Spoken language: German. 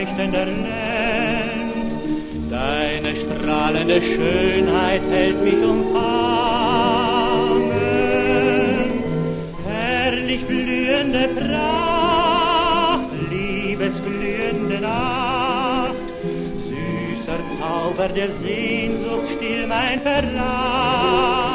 leuchtender Lenz. Deine strahlende Schönheit hält mich umfangen. Herrlich blühende Pracht, liebesglühende Nacht, süßer Zauber der Sehnsucht, still mein Verlangen.